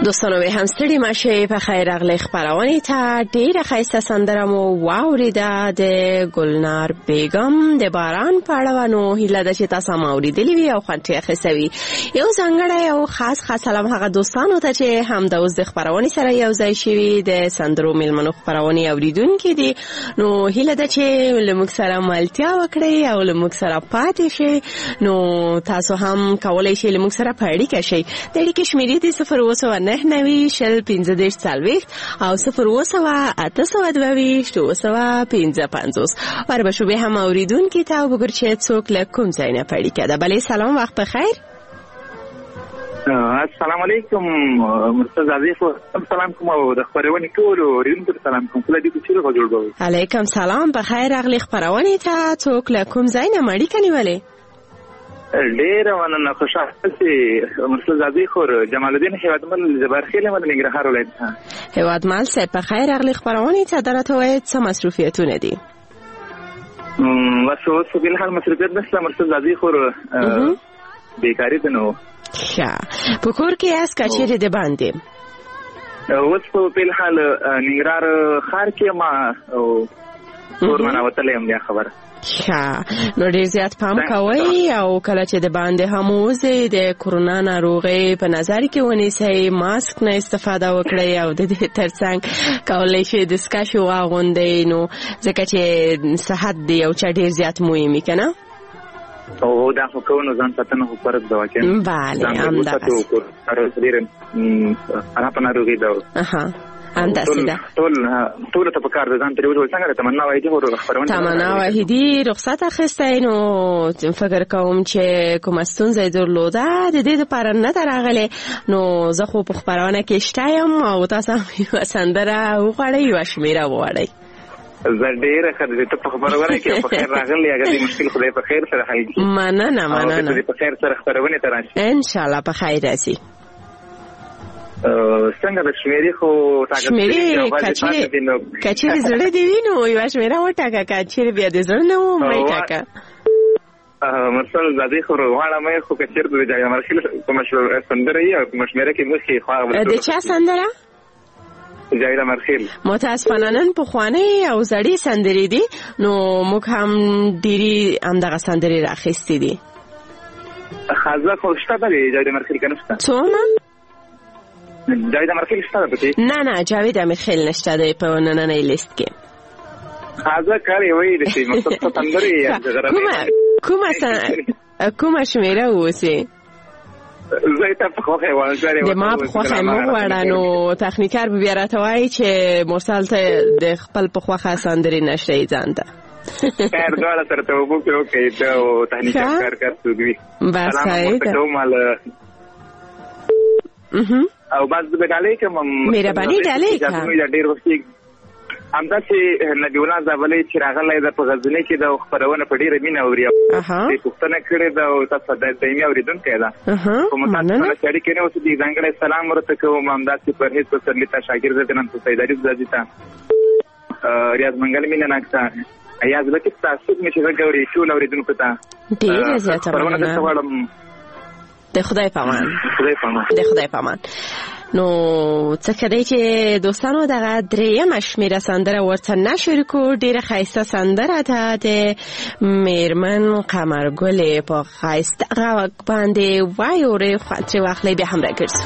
دوستانو به هم ستړي مشه په خیر اغلی خبرونه ته ډیره خیسته سندره مو واوریده د ګلنار بیگم د باران په اړه نو هیله ده چې تاسو هم اوریدلی وي او خوند یې اخیستی یو ځانګړی او خاص سلام هغه دوستانو ته چې هم د اوس د خبرونه سره یو ځای شوي د سندرو میلمنو خبرونه اوریدونکي دي نو هیله ده چې لموږ سره ملتیا وکړي او لموږ سره پاتې شي نو تاسو هم کولای شئ لموږ سره په اړیکه شئ د اړیکې شمیرې دي 0 9 شل 15 40 او 0 وربشو به هم اوریدون که تا بگر چه څوک لکم زینه پڑی که ده بله سلام وقت بخیر السلام علیکم مرتضی عزیز سلام کوم او د خبرونه ټول اوریدونکو ته سلام کوم کله دې چې له جوړ علیکم سلام بخیر اغلی خبرونه ته څوک لکم زینه مړی کني ولی ډیر مننه خوشاله چې مرتضی عزیز خور جمال الدین هیوادمل زبرخیل من نګرهار ولایت هیوادمل سه بخیر اغلی خبرونه ته درته وای څه مصروفیتونه دي واسو سبیل حال مصروفیت نشته مرتضی عزیز خور بیکاری ده نو په کور کې اس کچېره ده باندې اوس په بل حال ننګرهار ښار کې ما کور مناوتلې هم دی خبره نو ډیر زیات پام کوئ او کله چې د باندې هموزه د کرونا ناروغي په نظر کې ونیسئ ماسک نه استفاده وکړئ او د دې ترڅنګ کولای شئ د سکاشو واغوندئ نو ځکه چې صحت دی او چې ډیر زیات مهمه کنه او دا خو کوو ځان ساتنه خو فرض ده واکه بله همدغسې انا په ناروغي ده همداسې ده ټول ته په کار ده ځان ترې وژول څنګه تمنا واحدي تمنا واحدي رخصت اخیستی نو فکر کوم چې کومه ستونزه یې درلوده د دې دپاره نه ده راغلی نو زه خو په خپرونه کې شته یم او تاسو هم یوه سندره وغواړئ یوه شمېره وغواړئ زه ډېره ښه د ته په خبرونه کې په خیر راغلی هغه دې مشکل خدای په خیر سره حل کړي مننه په خیر سره خپرونې ته راشي انشاءالله په خیر راځي څنګه د شمیرې خو شمیرې کچېرې زړه دې وي نو یوه شمیره وټاکه کچېرې بیا دې زړه نه و مه یې ټاکه مرسل زادې خو غواړم خو کچېرې د جاوید مرخیل کومه سندره یې او کومه شمیره کې مخکې د چا سندره جاوید مرخیل متاسفانه نن پخوانۍ او زړې سندرې دي نو موږ هم ډېرې همدغه سندرې راخیستې دي خازه خو شته ده جاوید مرخیل که نشته څومره جاوید مرخیل شته ده پکې نه جاوید مرخیل نشته دی په نننۍ لیست کې خازه کارې وایي د مصطفی سندرې کومه شمیره اوسې زه ته په خوښه وایم د ما په خوښه مو غواړه نو تخنیکر به بیا راته وایي چې مرسل ته د خپل په خوښه سندرې نشئ ځان ته خیر دواړه سره ته اوبو کې وکړئ ته او تخنیکر کار څوک وي بس ښایي او بس د ډالۍ کوم مهرباني ډالۍ کا ډېر وختي همدا چې نبی الله زابلې چې راغلی ده په غزني کې د خبرونه په ډېره مینه اوري او پوښتنه کړې ده او تاسو د دایمي اورېدونکی ده کوم تاسو سره اړیکې نه اوسې ځانګړی سلام ورته کوم همداسې پرهیز پسرلي ته شاګرد دنن ته سیداري زادي ته ریاض منګل مینه ناکته ایاز لکه تاسو مې چې غوړي ټول اورېدونکو ته ډېره زیاته مننه د خدای پامان نو څه کدی چې دوستانو دغه درېیمه شمېره سندره ورته نشر کو ډېره ښایسته سندره ده د میرمن قمرګلې په ښایسته غږ باندې وایورئ خوند ترې واخلئ بیا هم راګرځو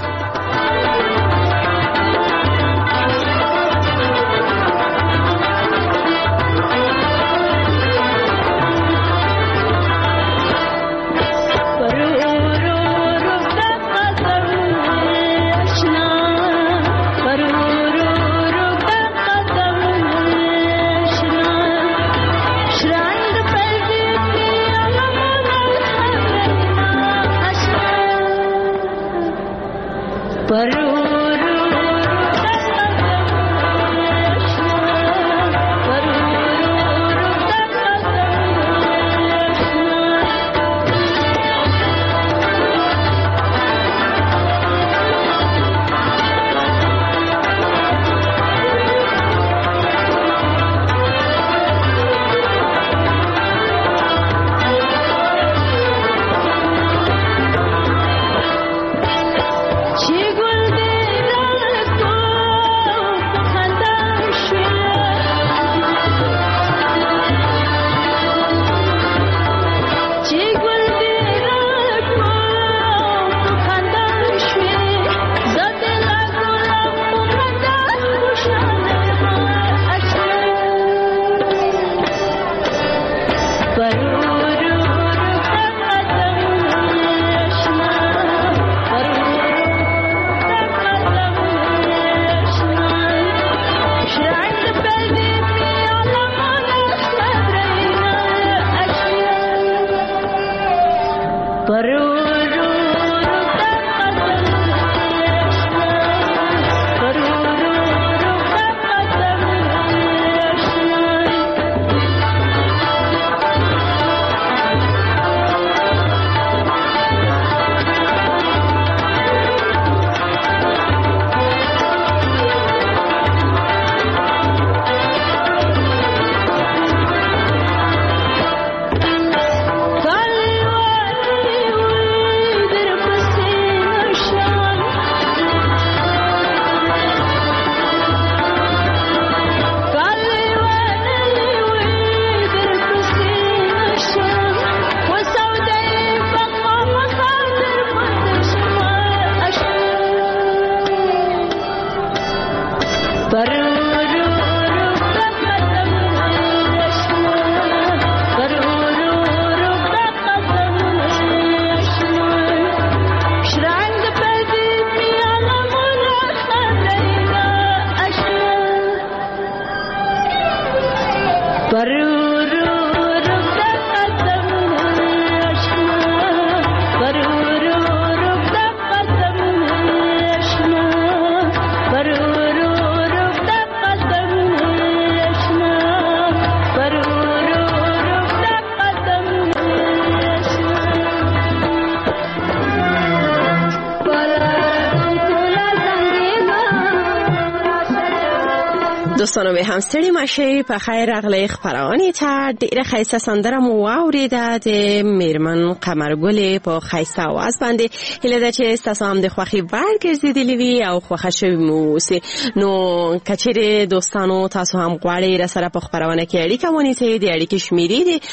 دوستانو به همستړي مشه په خیر راغلی خبرونه ته ډیره خیسه سندره مو واوریده د میرمن قمرګل په خیسه आवाज باندې هله د چې تاسو هم د خوخي ورګرځیدلی وی او خوښ شوی مو سي نو کچره دوستانو تاسو هم غواړئ را سره په خبرونه کې اړیکه ونیسئ د اړیکې شمیرې دي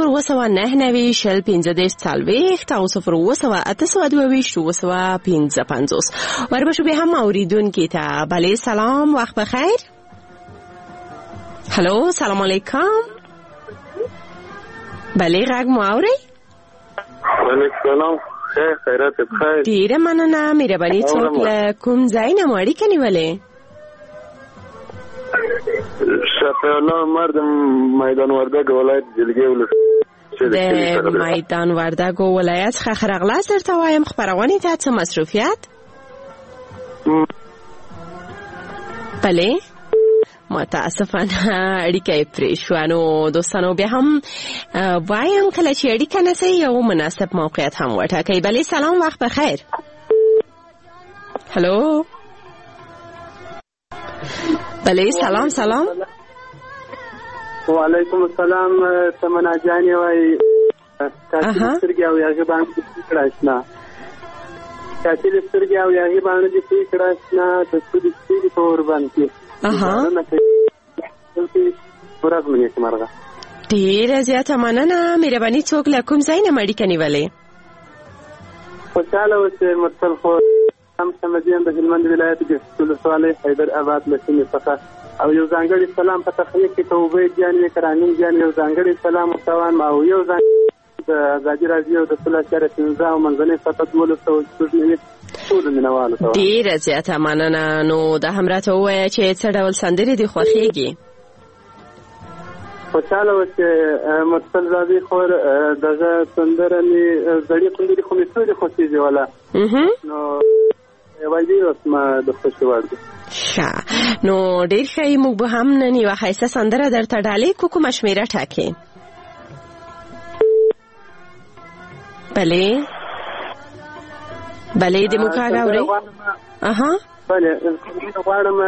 029901540 او 010822255 وربشو به هم اوریدونکو ته بله سلام وخت بخیر. هلو سلام علیکم. بله غږ مو اورئ؟ وعلیکم سلام. خیرات بخیر. ډیره مننه. مهرباني څوک له کوم ځای نه مو اړیکه نیولې؟ شفیع الله عمر د میدان وردګ ولایت جلګې ولسوالۍ د میدان وردګ ولایت څخه راغلاست. درته وایم خبرونه ته څه مصروفیت؟ بله متاسفانه اړیکه پرې شوه. نو دوستانو بیا هم وایم کله چې اړیکه نسئ یو مناسب موقعیت هم وټاکئ. بله سلام وخت بخیر. هلو بله سلام سلام. وعلیکم السلام. تمنا جانې وای کاتل سترګې او یاغې باندې فکر آشنا کاتل سترګې او یاغې باندې فکر آشنا د سود سترګې په وربان کې ډیره زیاته مننه. مهرباني څوک له کوم ځای نه اړیکه نیولې؟ خوشاله اوسئ. مرسل خو هم سمدیان د هلمند ولایت کې ولسوالۍ حیدر آباد له سیمې څخه او یو ځانګړی سلام په تخنیک کې توبې جان کرامین جان یو ځانګړی سلام وتوان او یو ځانګړی د ازادي راډیو د فلش شرف او منځنۍ سطح ولوسو ډیره زیاته مننه. نو د هم راته ووایه چې څه ډول سندرې دې خوښېږي؟ خوشحاله اوسئ. مرسل زادي خور دغه سندره مې زړې سندرې خو مې ټولې خوښېږي والا نو یوازې اوس ما د خوښې وړ دي. ښه نو ډېر ښه موږ به هم نن یوه ښایسته سندره درته ډالۍ کړو. کومه شمېره ټاکې؟ بلې بلې د موکاګ اورئ؟ بله غواړم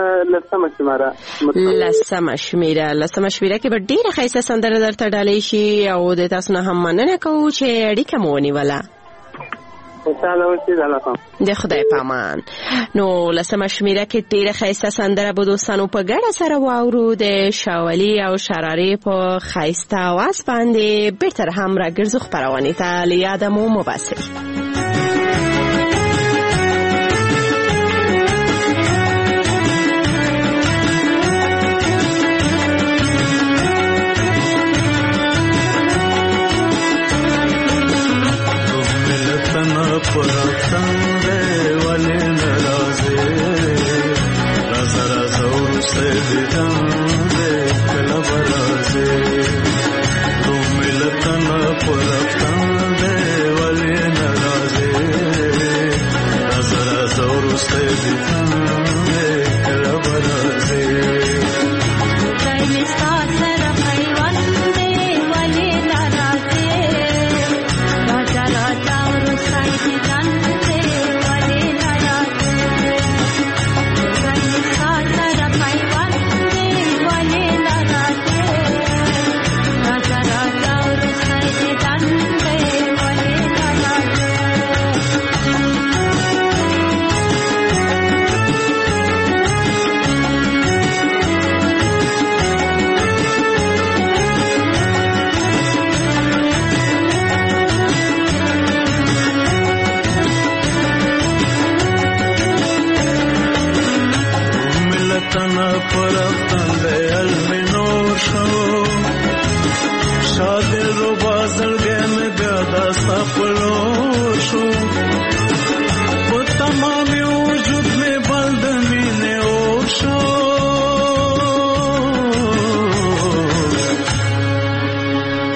لسمه شمېره کې به ډېره ښایسته سندره درته ډالۍ شي او د تاسو نه هم مننه کوو چې اړیکه مو ونیوله. د خدای په امان. نو لسمه شمېره کې ډېره ښایسته سندره به دوستانو په ګډه سره واورو د شاولي او شرارې په ښایسته آواز باندې. بېرته هم راګرځو خپرونې ته له یاده مو مباسر.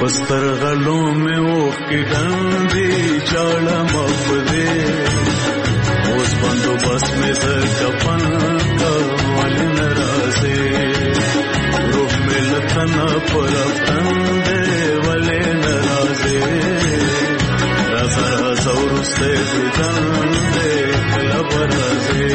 पस्तर गलों में ओख की डंडी चाड़ा मफदे उस बंदोबस्त में सर कपन का वाले नराजे रूह में लतना पर अपने वाले नराजे रजा रजा और उससे बिदंदे लबराजे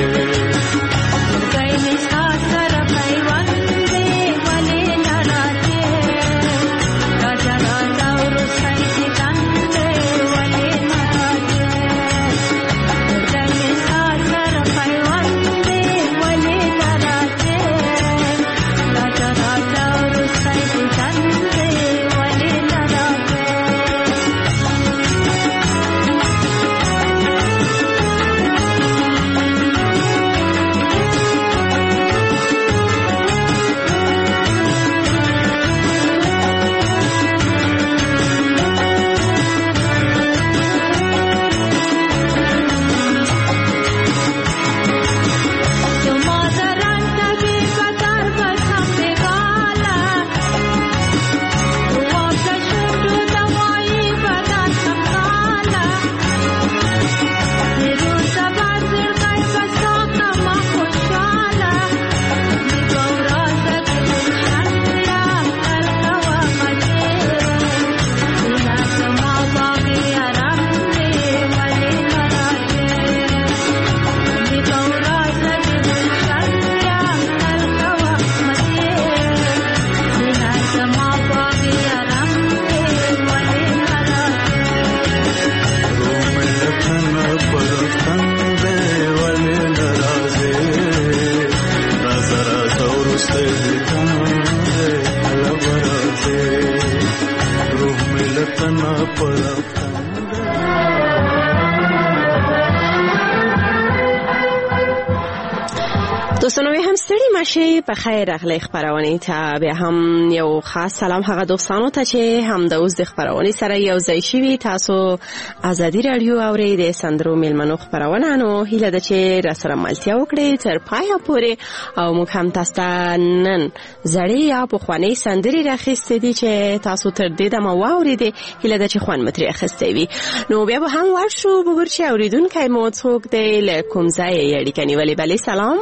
دوستانو هم ستړي ماشي په خیر راغلی خبرونه ته به هم یو خاص سلام هغه دوستانو ته چې هم د اوس د خبرونه سره یو ځای شي تاسو ازادي رادیو اوري د سندرو ملمنو خبرونه نو هیله ده چې را سره ملتیا وکړي تر پایه پورې او موږ هم تاسو ته نن زړې یا په خوانې سندري راخستې دي چې تاسو تر دې دمه واورېدې هیله ده چې خوان متري اخستې وي نو بیا به هم ورشو به ورچې اوریدونکو مو څوک دی له کوم ځای یې اړیکه نیولې بلې سلام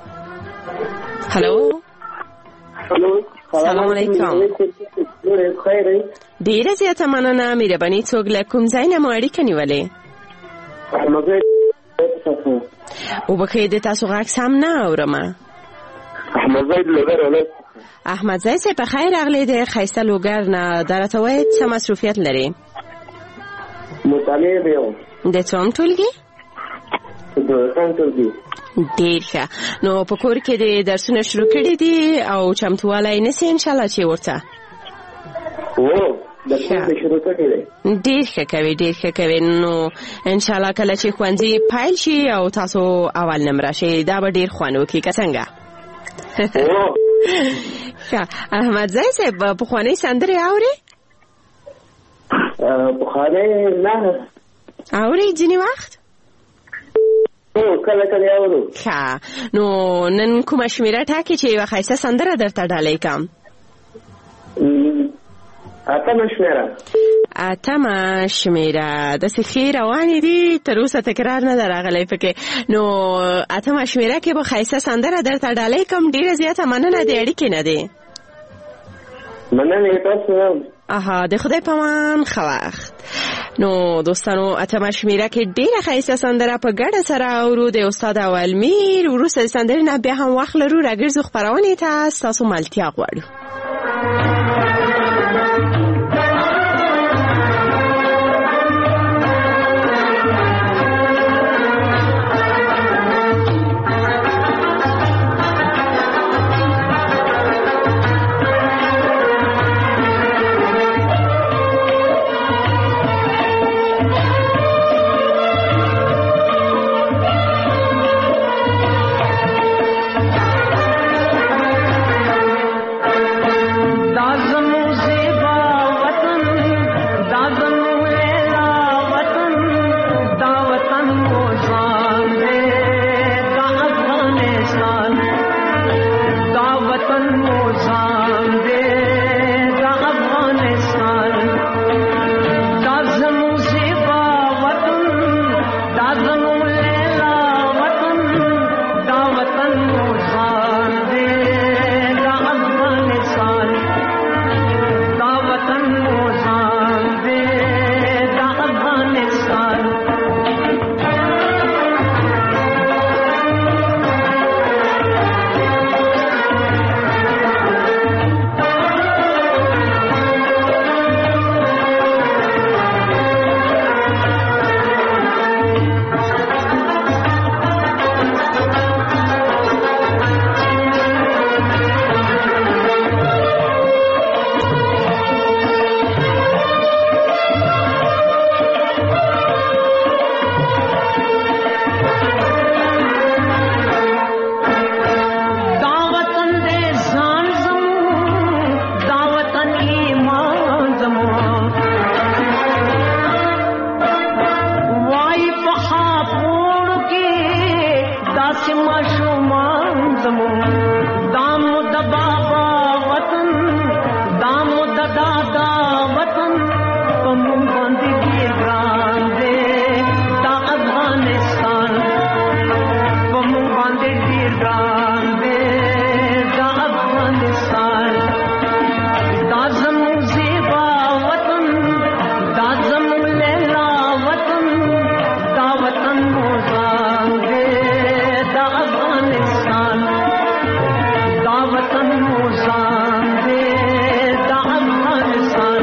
هلو سلام علیکم ډیره زیاته مننه مهرباني څوک له کوم ځای نه مو اړیکه نیولې وبخښئ د تاسو غږ سم نه اورم احمد زید صاحب په خیر راغلی د ښایسته لوګر نه درته وایي څه مصروفیت لري مطالعه به د څوم ټولګي ډیر ښه نو په کور کې د درسونه شروع کړي دي او چمتووالی نیسئ انشاءالله چې ورته ډیر ښه کوي نو انشاءالله کله چې ښوونځي پیل شي او تاسو اول نمره شئ دا به ډیر خوند وکړي که څنګه احمد زای صاحب پخوانۍ سندرې اورې پخوانۍ نه اورې ځینې وخت کله اورو ښه نو نن کومه شمیره ټاکې چې یوه ښایسته سندره درته ډالۍ کړم اتمه شمیره داسې ښې روانې دي تر اوسه تکرار نه ده راغلی پکې نو اتمه شمیره کې به ښایسته سندره درته ډالۍ کړم ډېره زیاته مننه د اړیکې نه دی مننه تاسو آها د خدای پامان ښه وخت نو دوستانو اتمه شمیره کې ډېره ښایسته سندره په ګډه سره اورو د استاد اولمیر وروسته د سندرې نه بیا هم وخت لرو راګرځو خپرونې ته ستاسو ملتیا غواړو دا وطن پمون باندې ډیر ګران دی دا افغانستان پمون باندې ډیر ګران دی دا افغانستان دا زموږ زیبا وطن دا زموږ لیلا وطن دا وطن موزان دی دا افغانستان دا وطن موزان دی دا افغانستان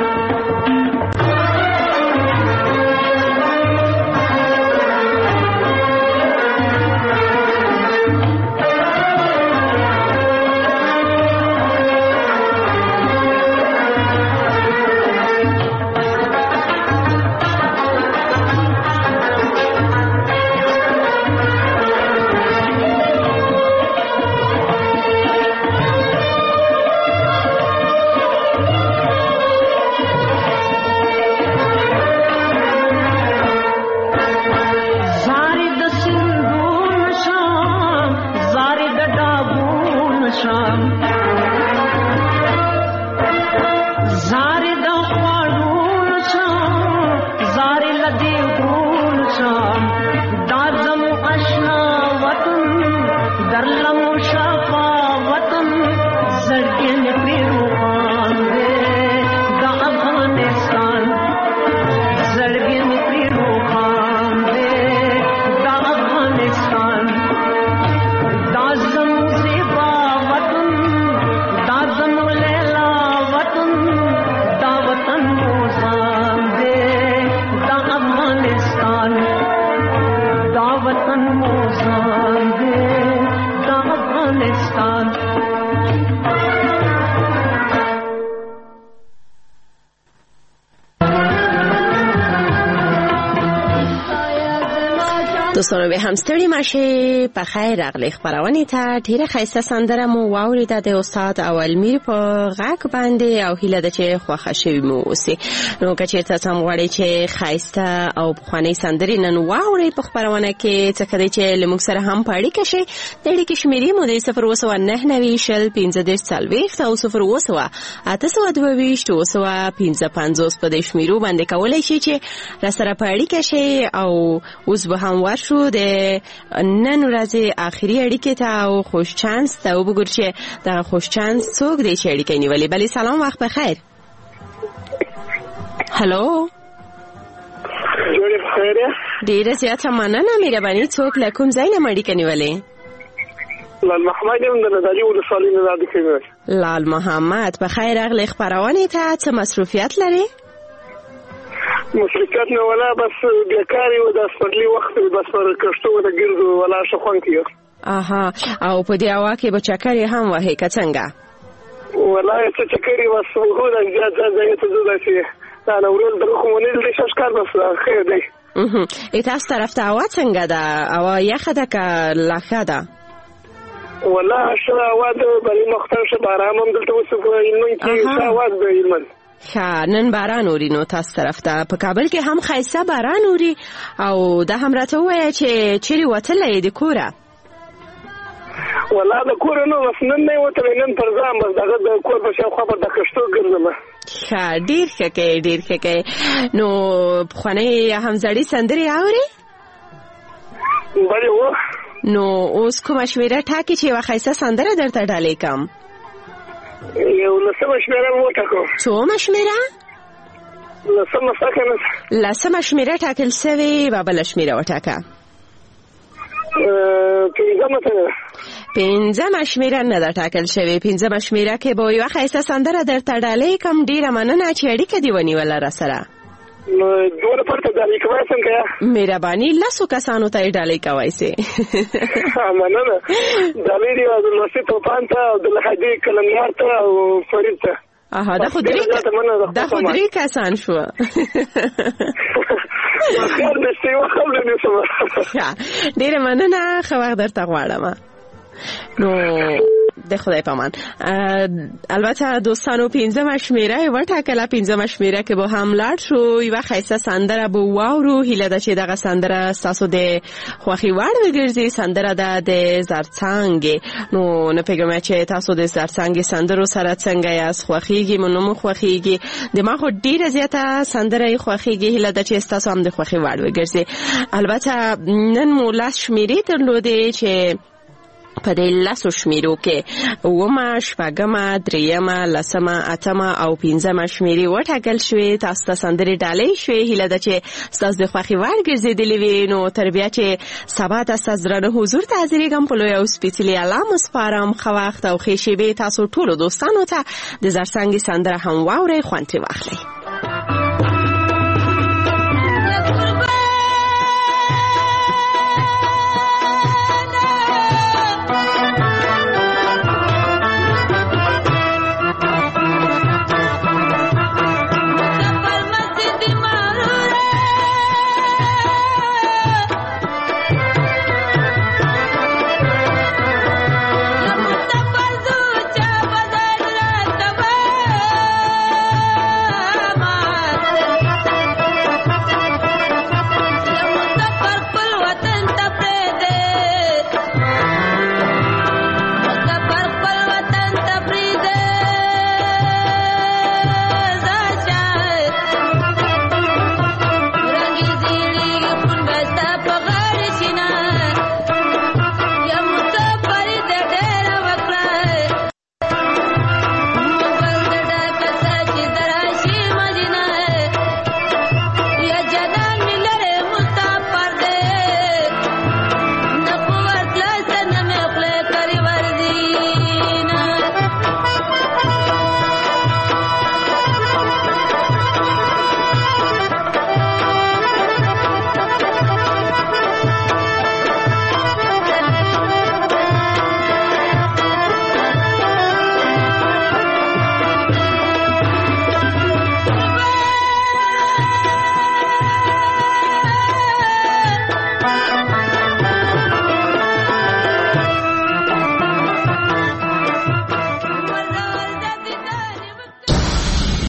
دوستانو به هم ستړي ماشي په خیر راغلی خبرونه ته ډیره ښایسته سندره مو واوریده د استاد اولمیر په غږ باندې او هیله ده چې خوښه شوي مو اوسي نو که چېرته تاسو غواړئ چې ښایسته او پخوانۍ سندرې نن واورئ په خبرونه کې څه کوئ چې له موږ سره هم په اړیکه شئ د اړیکې شمېرې مو د 029901540 او 02822 په دې شمېرو باندې کولی شئ چې راسره په اړیکه شئ او اوس به هم ورشو د نن ورځې آخري اړیکې ته او خوش چانس ته وګورئ چې دا خوش چانس څوک دی چې اړیکه نیولې بلې سلام وخت بخیر هلو جوړې بخیر ډیره زیاته مننه مهرباني څوک له کوم ځای نه اړیکه نیولې لال محمد یم د نادعلي ولسوالۍ نه اړیکه نیولې لال محمد بخیر راغلی خبرونه ته څه مصروفیت لري مصروفیت نه ولا بس بیکاری و د سپرلی وخت بس پر کشتو د ګرځو ولا شخوان کیو اها او په دی اوا کې بچکرې هم وه که څنګه ولا څه چکرې وس هو د زیات ځای ته زده شي دا نو ورول درخو ونیل د ششکار بس خیر دی تاسو طرف ته اوا څنګه ده اوا یخه ده که لخه ده ولا شلا اوا د بلې مختار شه بارام هم دلته وسو نو کې اواز به ایمن نن باران اوري نو تاسو طرف ته په کابل کې هم ښایسته باران اوري او دا هم راته ووایه چې چیرې وتلی د کوره ولا د کور نو بس نن نه وتلی نن پر ځان بس دغه د کور په شاوخوا پر د کشتو ګرځم ډېر ښه کوې ډېر ښه کوې نو پخوانۍ همزړې سندرې اورې بلې و نو اوس کومه شمېره ټاکې چې یوه ښایسته سندره درته ډالۍ کړم یو لسمه شمېره وټاکو څومه شمېره لسمه شمېره ټاکل سوې بله شمېره وټاکه پنځمه شمېره نه ده ټاکل شوې پنځمه شمېره کې به یوه ښایسته سندره درته ډالۍ کړم ډېره مننه چې اړیکه دې ونیوله راسره دومره پرته ډالۍ کوی څنګه مهرباني 10 کسانو ته یې ډالۍ کوی سې مننه ډالۍ دې د لوستي توپان ته او د لهجې کلمیار ته او فرید ته دا خو درې کسان شو ډېره مننه ښه وخت درته غواړم نو د خدای پامان. البته دوستانو 15 شمیره وټاکله 15 شمیره کې به هم لاړ شو یو خیسه سندره به واورو. هیله ده چې دغه سندره تاسو د خوخي وړ وګرځي. سندره د زرڅانګ. نو نه پیګم چې تاسو د زرڅانګ سندرو سره څنګه یاست؟ خوخيږي مونږ خوخيږي د ما خو ډیره زیاته سندره خوخيږي. هیله ده چې تاسو هم د خوخي وړ وګرځي. البته نن مولا شمیره درلودې چې په دې لاسو شمیرو کې ومه شپږمه درېمه لسمه اتمه او 15 شمیرې وټاکل شوې. تاسو ته سندرې ډالۍ شوې. هیله ده چې تاسو د خوښي وړ ګرځېدلې وي. نو تر بیا چې سبا تاسو درنه حضور ته حاضرېږم په لوی او سپېڅلي الله مسپارم. ښه وخت او ښې شېبې تاسو ټولو دوستانو ته. د زرڅانګې سندره هم واورئ، خوند ترې واخلئ.